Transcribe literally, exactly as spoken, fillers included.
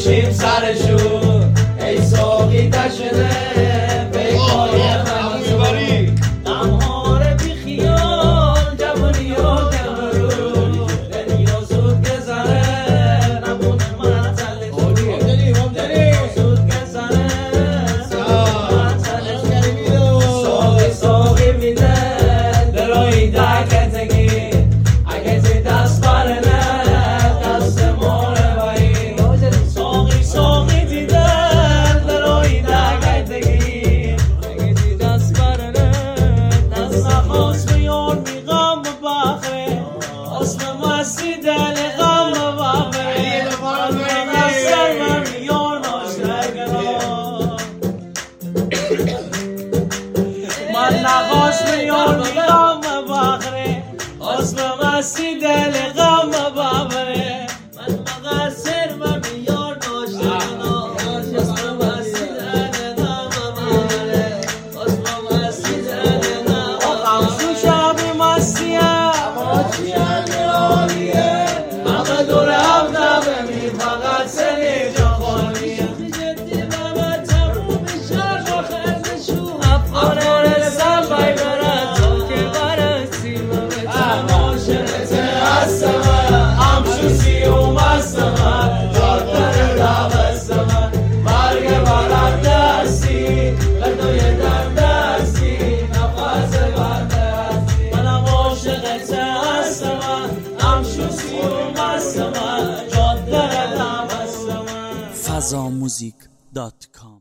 بکشیم سرشون ای ساقی تشنه بیکاری خنزون غمهار بی خیال جوانی و کمرون دنیا زود گذره نمونه منزل دنیا زود گذره ساقی ساقی میده دلوی دکتگی اگه تی دست برنه دست ماره بایی ساقی ساقی دیده دلوی دکتگی اگه تی دست برنه دست نخواست بیان میغم بخره اسم مستی دل غم بخره دستر من میان آشتگران من نخواست بیان میغم بخره اسم مستی دل غم بخره من مقصر من میان آشتگران اسم مستی دل غم بخره اسم مستی دل غم بخره شبی مستی اما چی عالیه همه دور هم نبمی فقط سنی جا خالیه جدی بابا تموم شهر با خردشون افغان رسم بای برد تو که برسی بابا عاشقته هستم همشوسی و مستم جاد داره دبست من مرگ برد دستی لدوی دم دستی نفس برد دستی منم عاشقته هستم همشوسی و مستم جاد داره دبست من فضا موزیک دات کام